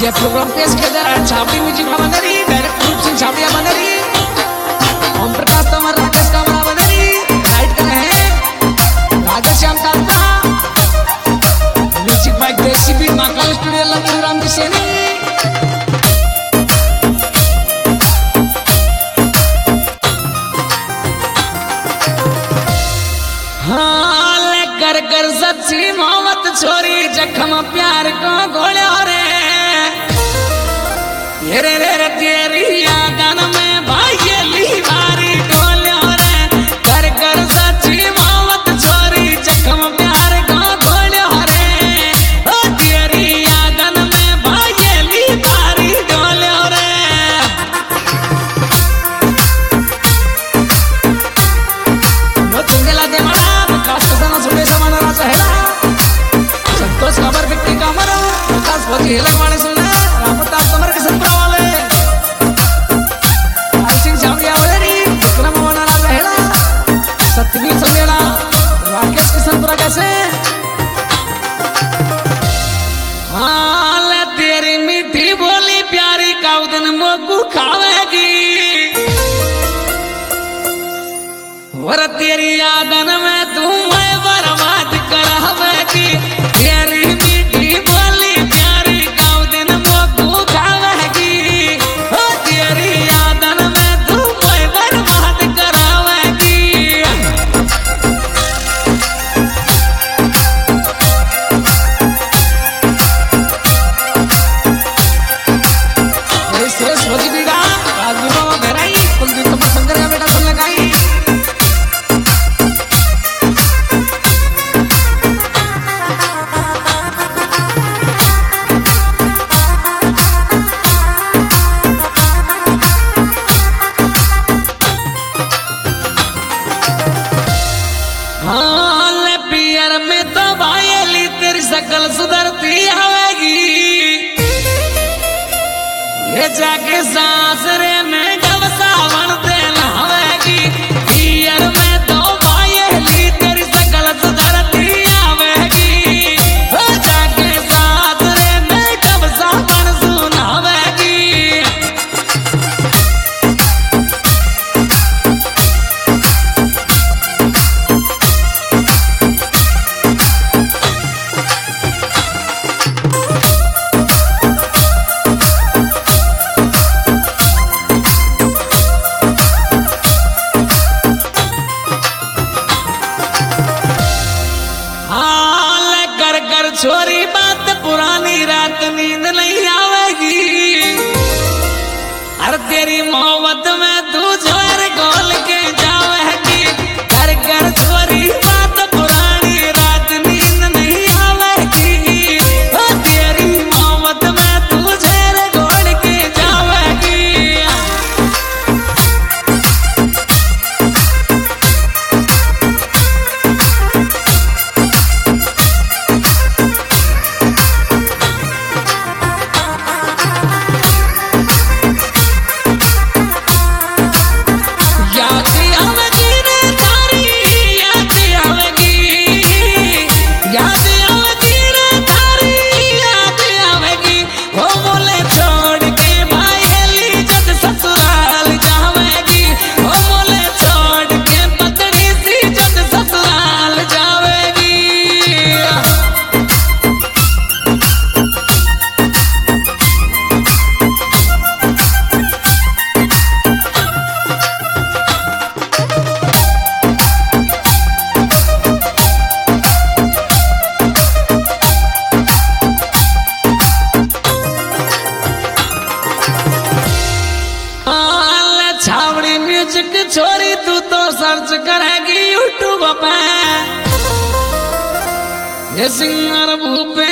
ये प्रोग्राम पेश किया जा रहा है छावड़ी music Bandri, director Roop Singh Chhawadiya Bandri, Om Prakash Tanwar Rakesh Kamra Bandri, write कर रहे हैं Raja Shyam Kanta, music by Desi beat Mahakal studio Lambu Ram ji Saini. हाँ ले कर कर सच्ची मोहब्बत छोरी जख्म प्यार को गोले रे ये रे तेरी यादन में भाई ली बारी डोले रे कर कर सच्ची मोहब्बत छोरी जख्म प्यार को गोले रे ओ तेरी यादन में भाई ली बारी डोले रे नो तुंगला दे मारा कास्टना सुने समान राजा है संतोष खबर व्यक्ति का मरो विकास बहुत हेलर वाले सुने रामता कमर के संतरा वाले आई सिंह छावड़िया वाले विक्रम वाला राजा है सत्यवीर संदेड़ा राकेश के संतरा कैसे हाल तेरी मीठी बोली प्यारी काउदन मोकू खावेगी वर तेरी यादन में तू मैं बर्बाद करावेगी तेरी मीठी बोली प्यारी काउदन मोकू खावेगी ओ तेरी यादन में तू मैं बर्बाद करावेगी। श्रेष्ठ भोजी बीड़ा राजवीरों बहराई कुलदीप कपूर शंकर का बेटा सुन लगाई पियर में तो भाई तेरी शकल सुधरती आवेगी ये जाके सासरे में जब सावन तेल आवेगी पियर में तो भाई तेरी शकल सुधरती आवेगी वो जाके सासरे में जब सावन सुनावेगी। छोरी बात पुरानी रात नींद नहीं आवेगी हर तेरी मोहब्बत में तू जोर गोल के जावेगी कर कर छोरी बात पुरानी रात नींद नहीं आवेगी ओ तेरी मोहब्बत में तू जोर गोल के जावेगी। छावड़ी म्यूजिक छोरी तू तो सर्च करेगी यूट्यूब पे ये सिंगर भूपे